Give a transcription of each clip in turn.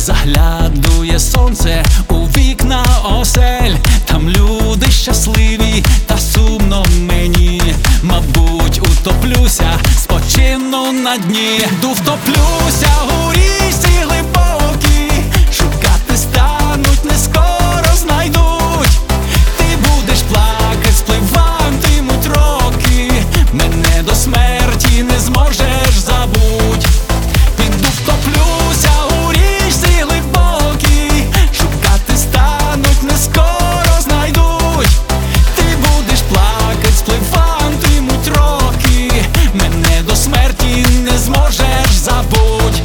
заглядує сонце у вікна осель. Там люди щасливі, та сумно мені. Мабуть, утоплюся, спочину на дні. Йду втоплюся у річці глибокій, шукати стануть, не скоро знайдуть. Ти будеш плакать, спливатимуть роки, мене до смерті не зможеш забудь. Піду втоплюся у річці глибокій, шукати стануть, не скоро знайдуть. Ти будеш плакать, спливатимуть роки, мене до смерті не зможеш забудь.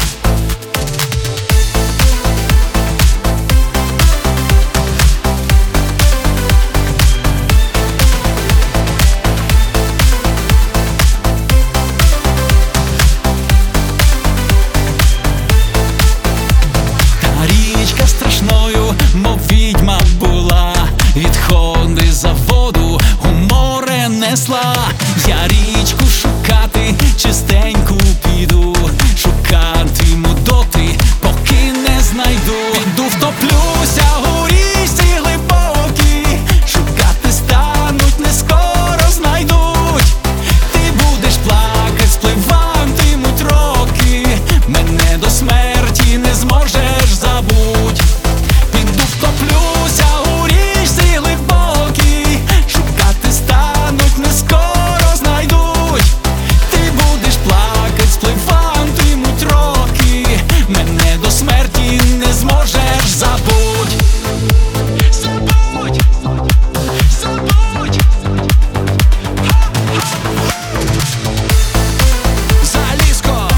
Річка страшною, мов відьма була, відходи за воду у море несла. Я річку шукати чистеньку піду, шукатиму доти, поки не знайду. Піду втоплюся у річці глибокій, шукати стануть, не скоро знайдуть. Ти будеш плакать, спливатимуть роки, мене до смерті не зможеш забудь. Піду втоплюся у річці глибокій, шукати стануть, не скоро знайдуть. Ти будеш плакать, спливатимуть роки, мене до смерті не зможеш забудь. Забудь, забудь. Залізко,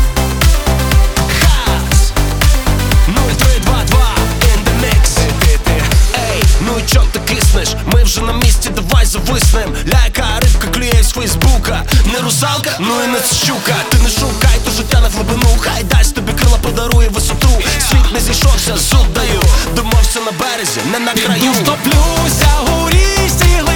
Хас 0322 in the mix. Ей, ну і чо ти киснеш? Ми вже на місці, давай зависнем. Ляйка, рибка клює з фейсбука. Не русалка, ну і не щука. Ти не шукай, то життя на глибину. Хай дасть тобі крила, подарує висоту. Світ не зійшовся, зуд даю. Домовся на березі, не на краю. Піду втоплюся у річці